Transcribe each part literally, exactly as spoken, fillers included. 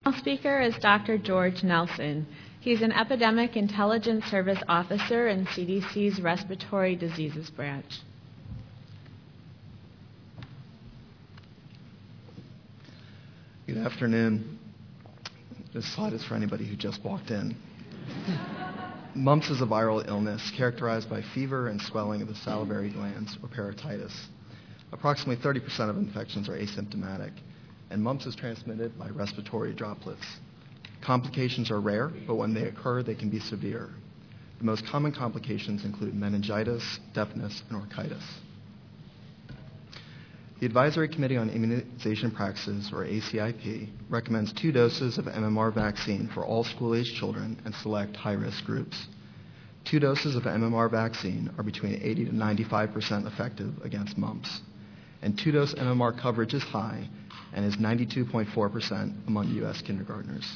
Our speaker is Doctor George Nelson. He's an Epidemic Intelligence Service Officer in C D C's Respiratory Diseases Branch. Good afternoon. This slide is for anybody who just walked in. Mumps is a viral illness characterized by fever and swelling of the salivary glands or parotitis. Approximately thirty percent of infections are asymptomatic, and mumps is transmitted by respiratory droplets. Complications are rare, but when they occur, they can be severe. The most common complications include meningitis, deafness, and orchitis. The Advisory Committee on Immunization Practices, or A C I P, recommends two doses of M M R vaccine for all school-age children and select high-risk groups. Two doses of M M R vaccine are between eighty to ninety-five percent effective against mumps, and two-dose M M R coverage is high and is ninety-two point four percent among U S kindergartners.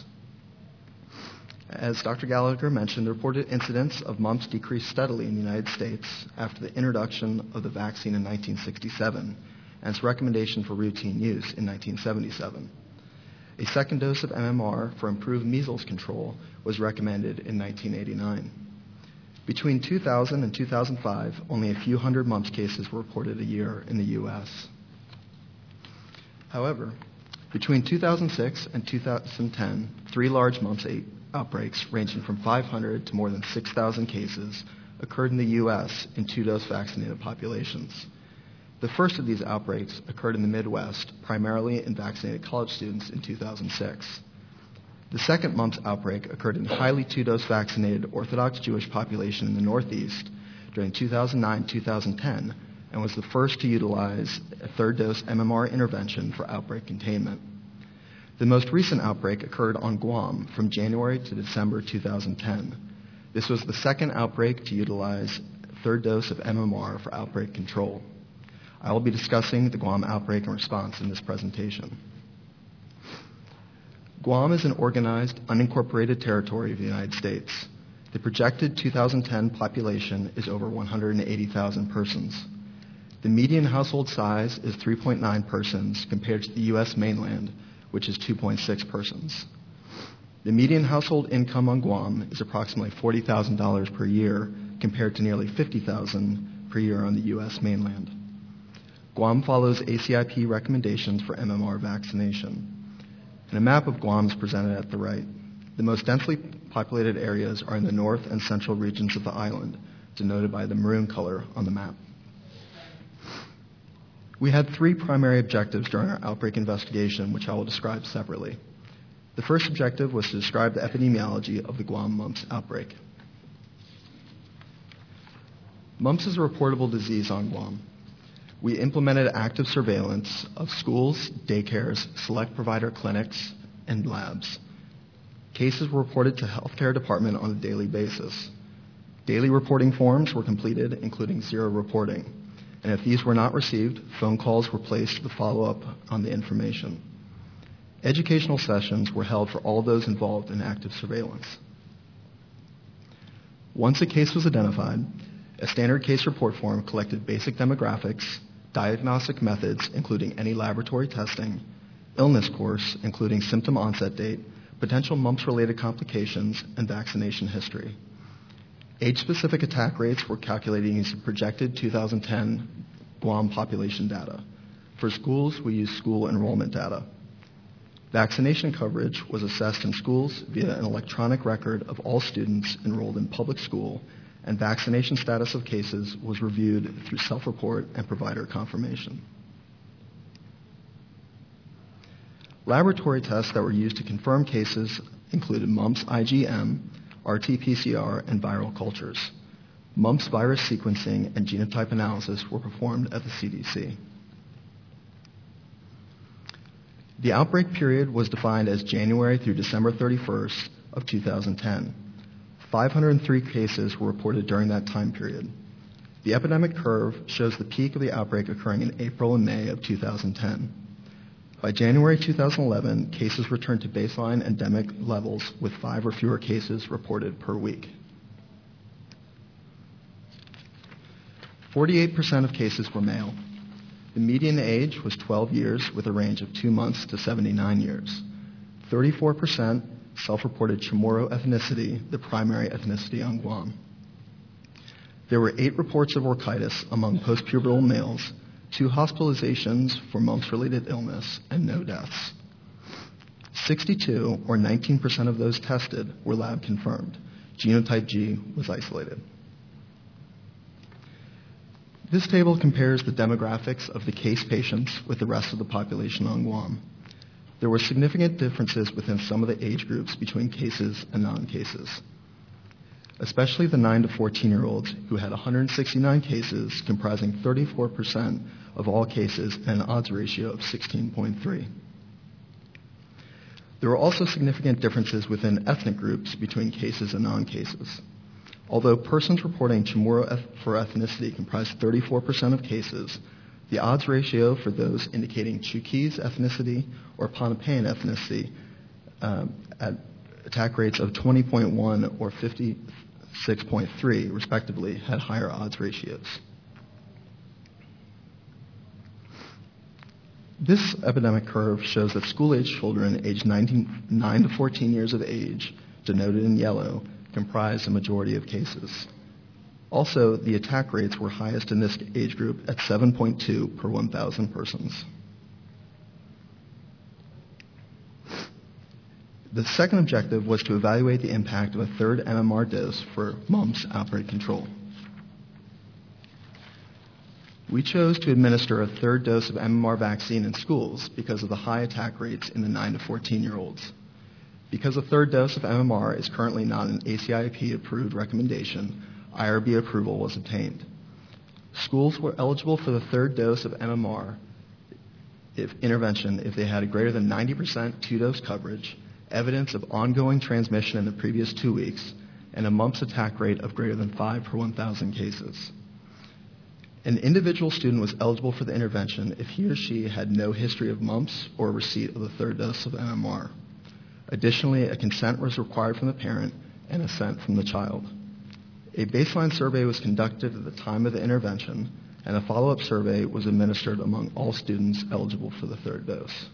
As Doctor Gallagher mentioned, the reported incidence of mumps decreased steadily in the United States after the introduction of the vaccine in nineteen sixty-seven and its recommendation for routine use in nineteen seventy-seven. A second dose of M M R for improved measles control was recommended in nineteen eighty-nine. Between two thousand and two thousand five, only a few hundred mumps cases were reported a year in the U S. However, between two thousand six and two thousand ten, three large mumps outbreaks ranging from five hundred to more than six thousand cases occurred in the U S in two-dose vaccinated populations. The first of these outbreaks occurred in the Midwest, primarily in vaccinated college students in two thousand six. The second mumps outbreak occurred in a highly two-dose vaccinated Orthodox Jewish population in the Northeast during two thousand nine to two thousand ten and was the first to utilize a third-dose M M R intervention for outbreak containment. The most recent outbreak occurred on Guam from January to December two thousand ten. This was the second outbreak to utilize a third dose of M M R for outbreak control. I will be discussing the Guam outbreak and response in this presentation. Guam is an organized, unincorporated territory of the United States. The projected two thousand ten population is over one hundred eighty thousand persons. The median household size is three point nine persons compared to the U S mainland, which is two point six persons. The median household income on Guam is approximately forty thousand dollars per year compared to nearly fifty thousand dollars per year on the U S mainland. Guam follows A C I P recommendations for M M R vaccination. And a map of Guam is presented at the right. The most densely populated areas are in the north and central regions of the island, denoted by the maroon color on the map. We had three primary objectives during our outbreak investigation, which I will describe separately. The first objective was to describe the epidemiology of the Guam mumps outbreak. Mumps is a reportable disease on Guam. We implemented active surveillance of schools, daycares, select provider clinics, and labs. Cases were reported to healthcare department on a daily basis. Daily reporting forms were completed, including zero reporting. And if these were not received, phone calls were placed to follow up on the information. Educational sessions were held for all those involved in active surveillance. Once a case was identified, a standard case report form collected basic demographics, diagnostic methods, including any laboratory testing, illness course, including symptom onset date, potential mumps-related complications, and vaccination history. Age-specific attack rates were calculated using projected two thousand ten Guam population data. For schools, we used school enrollment data. Vaccination coverage was assessed in schools via an electronic record of all students enrolled in public school, and vaccination status of cases was reviewed through self-report and provider confirmation. Laboratory tests that were used to confirm cases included mumps I G M, R T P C R, and viral cultures. Mumps virus sequencing and genotype analysis were performed at the C D C. The outbreak period was defined as January through December thirty-first of two thousand ten. five hundred three cases were reported during that time period. The epidemic curve shows the peak of the outbreak occurring in April and May of two thousand ten. By January two thousand eleven, cases returned to baseline endemic levels with five or fewer cases reported per week. forty-eight percent of cases were male. The median age was twelve years with a range of two months to seventy-nine years. thirty-four percent self-reported Chamorro ethnicity, the primary ethnicity on Guam. There were eight reports of orchitis among postpubertal males, two hospitalizations for mumps-related illness, and no deaths. sixty-two, or nineteen percent of those tested, were lab confirmed. Genotype G was isolated. This table compares the demographics of the case patients with the rest of the population on Guam. There were significant differences within some of the age groups between cases and non-cases, especially the nine to fourteen-year-olds who had one hundred sixty-nine cases, comprising thirty-four percent of all cases and an odds ratio of sixteen point three. There were also significant differences within ethnic groups between cases and non-cases. Although persons reporting Chamorro eth- for ethnicity comprised thirty-four percent of cases, the odds ratio for those indicating Chuukese ethnicity or Pohnpeian ethnicity um, at attack rates of twenty point one or fifty-six point three, respectively, had higher odds ratios. This epidemic curve shows that school-age children aged nine to fourteen years of age, denoted in yellow, comprise a majority of cases. Also, the attack rates were highest in this age group at seven point two per one thousand persons. The second objective was to evaluate the impact of a third M M R dose for mumps outbreak control. We chose to administer a third dose of M M R vaccine in schools because of the high attack rates in the nine to fourteen-year-olds. Because a third dose of M M R is currently not an A C I P-approved recommendation, I R B approval was obtained. Schools were eligible for the third dose of M M R if intervention if they had a greater than ninety percent two-dose coverage, evidence of ongoing transmission in the previous two weeks, and a mumps attack rate of greater than five per one thousand cases. An individual student was eligible for the intervention if he or she had no history of mumps or receipt of the third dose of M M R. Additionally, a consent was required from the parent and assent from the child. A baseline survey was conducted at the time of the intervention, and a follow-up survey was administered among all students eligible for the third dose.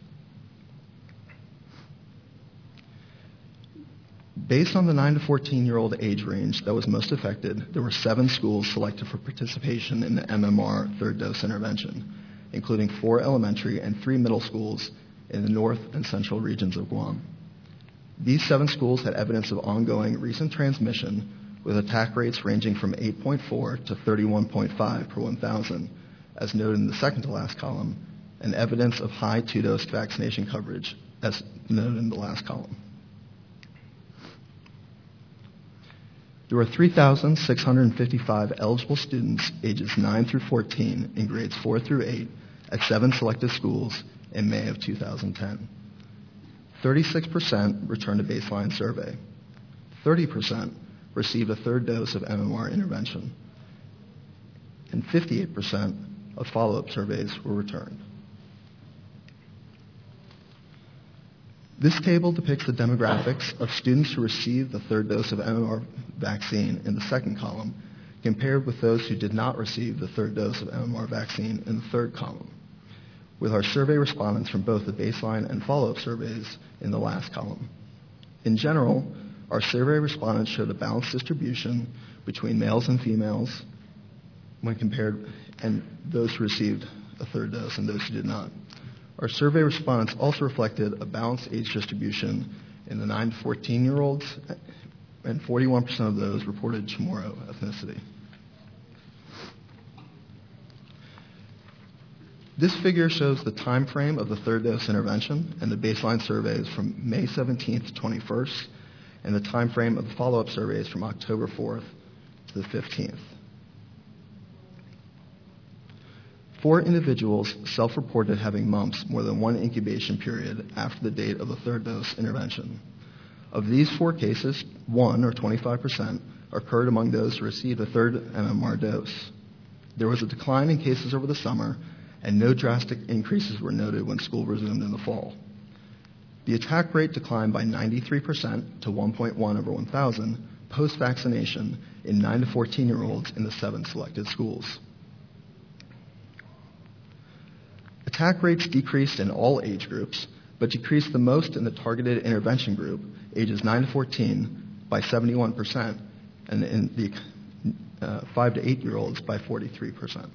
Based on the nine to fourteen-year-old age range that was most affected, there were seven schools selected for participation in the M M R third dose intervention, including four elementary and three middle schools in the north and central regions of Guam. These seven schools had evidence of ongoing recent transmission, with attack rates ranging from eight point four to thirty-one point five per one thousand, as noted in the second to last column, and evidence of high two-dose vaccination coverage, as noted in the last column. There were three thousand six hundred fifty-five eligible students ages nine through fourteen in grades four through eight at seven selected schools in May of two thousand ten. thirty-six percent returned a baseline survey. thirty percent received a third dose of M M R intervention. And fifty-eight percent of follow-up surveys were returned. This table depicts the demographics of students who received the third dose of M M R vaccine in the second column, compared with those who did not receive the third dose of M M R vaccine in the third column, with our survey respondents from both the baseline and follow-up surveys in the last column. In general, our survey respondents showed a balanced distribution between males and females when compared, and those who received a third dose and those who did not. Our survey respondents also reflected a balanced age distribution in the nine to fourteen-year-olds, and forty-one percent of those reported Chamorro ethnicity. This figure shows the time frame of the third dose intervention and the baseline surveys from May seventeenth to twenty-first, and the time frame of the follow-up surveys from October fourth to the fifteenth. Four individuals self-reported having mumps more than one incubation period after the date of the third dose intervention. Of these four cases, one, or twenty-five percent, occurred among those who received a third M M R dose. There was a decline in cases over the summer, and no drastic increases were noted when school resumed in the fall. The attack rate declined by ninety-three percent to one point one over one thousand post-vaccination in nine to fourteen-year-olds in the seven selected schools. Attack rates decreased in all age groups, but decreased the most in the targeted intervention group, ages nine to fourteen, by seventy-one percent, and in the uh, five to eight-year-olds by forty-three percent.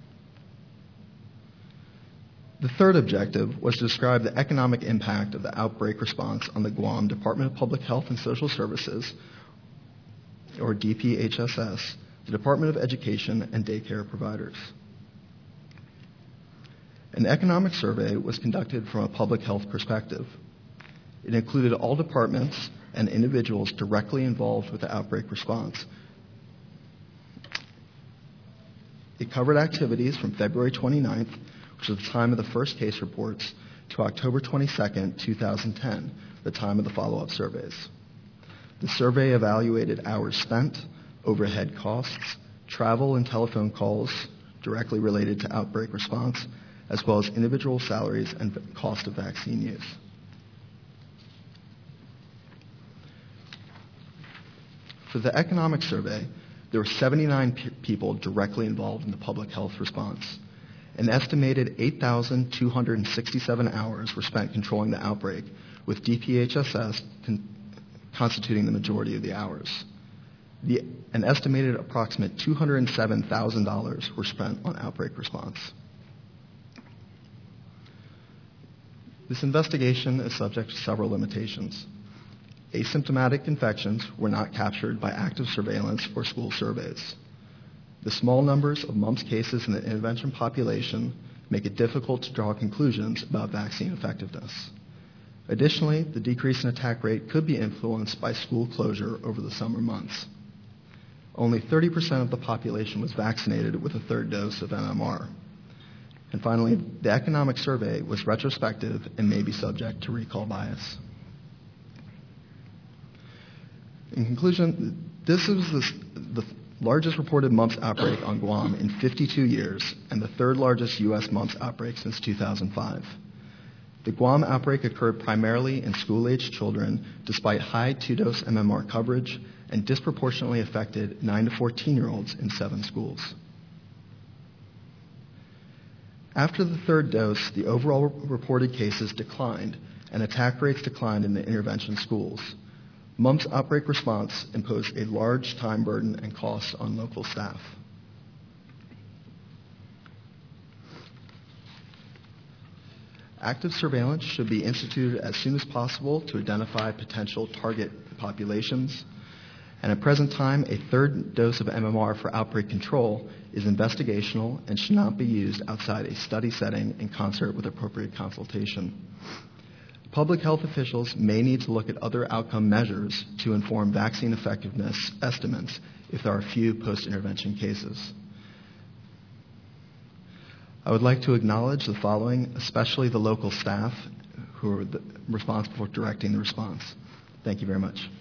The third objective was to describe the economic impact of the outbreak response on the Guam Department of Public Health and Social Services, or D P H S S, the Department of Education, and daycare providers. An economic survey was conducted from a public health perspective. It included all departments and individuals directly involved with the outbreak response. It covered activities from February twenty-ninth, which was the time of the first case reports, to October twenty-second, two thousand ten, the time of the follow-up surveys. The survey evaluated hours spent, overhead costs, travel and telephone calls directly related to outbreak response, as well as individual salaries and cost of vaccine use. For the economic survey, there were seventy-nine p- people directly involved in the public health response. An estimated eight thousand two hundred sixty-seven hours were spent controlling the outbreak, with D P H S S con- constituting the majority of the hours. The, an estimated approximate two hundred seven thousand dollars were spent on outbreak response. This investigation is subject to several limitations. Asymptomatic infections were not captured by active surveillance or school surveys. The small numbers of mumps cases in the intervention population make it difficult to draw conclusions about vaccine effectiveness. Additionally, the decrease in attack rate could be influenced by school closure over the summer months. Only thirty percent of the population was vaccinated with a third dose of M M R. And finally, the economic survey was retrospective and may be subject to recall bias. In conclusion, this is the, the largest reported mumps outbreak on Guam in fifty-two years and the third largest U S mumps outbreak since two thousand five. The Guam outbreak occurred primarily in school-aged children despite high two-dose M M R coverage and disproportionately affected nine to fourteen-year-olds in seven schools. After the third dose, the overall reported cases declined and attack rates declined in the intervention schools. Mumps outbreak response imposed a large time burden and cost on local staff. Active surveillance should be instituted as soon as possible to identify potential target populations. And at present time, a third dose of M M R for outbreak control is investigational and should not be used outside a study setting in concert with appropriate consultation. Public health officials may need to look at other outcome measures to inform vaccine effectiveness estimates if there are few post-intervention cases. I would like to acknowledge the following, especially the local staff who are the, responsible for directing the response. Thank you very much.